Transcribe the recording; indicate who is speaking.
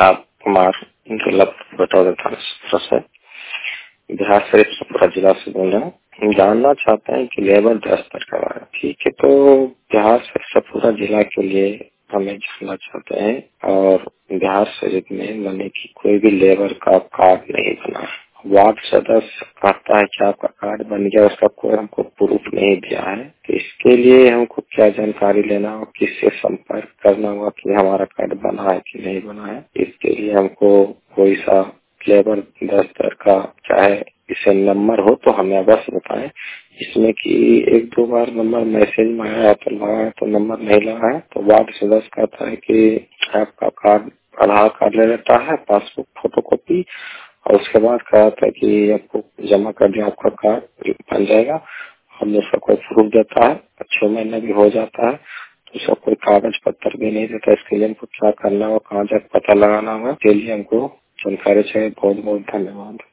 Speaker 1: आप कुमार बटौदा थाना से बिहार शरीफ सतपुरा जिला से बोल रहे हैं। जानना चाहते हैं कि लेबर दस्तर का बारे में। ठीक है, तो बिहार शरीफ सतपुरा जिला के लिए हमें जानना चाहते हैं और बिहार शरीफ में बने की कोई भी लेबर का कार्ड नहीं बना है। वार्ड सदस्य कहता है कि आपका कार्ड बन गया, उसका कोई हमको प्रूफ नहीं दिया है। तो इसके लिए हमको क्या जानकारी लेना हो, किससे संपर्क करना होगा कि हमारा कार्ड बना है कि नहीं बना है। इसके लिए हमको कोई सा लेबर दस्तर का चाहे इसे नंबर हो तो हमें अवश्य बताएं। इसमें कि एक दो बार नंबर मैसेज में आया तो लगा तो नंबर नहीं लगा है, तो वार्ड सदस्य कहता है कि आपका कार्ड आधार कार्ड ले लेता है, पासबुक फोटोकॉपी, और उसके बाद कहता है कि आपको जमा कर दिया, आपका कार्ड बन जाएगा। हम उसका कोई प्रूफ देता है, 6 महीने भी हो जाता है तो उसका कोई कागज पत्र भी नहीं देता। इसके लिए हमको क्या करना होगा, कहाँ जाकर पता लगाना होगा, इसके लिए हमको जानकारी चाहिए। बहुत बहुत धन्यवाद।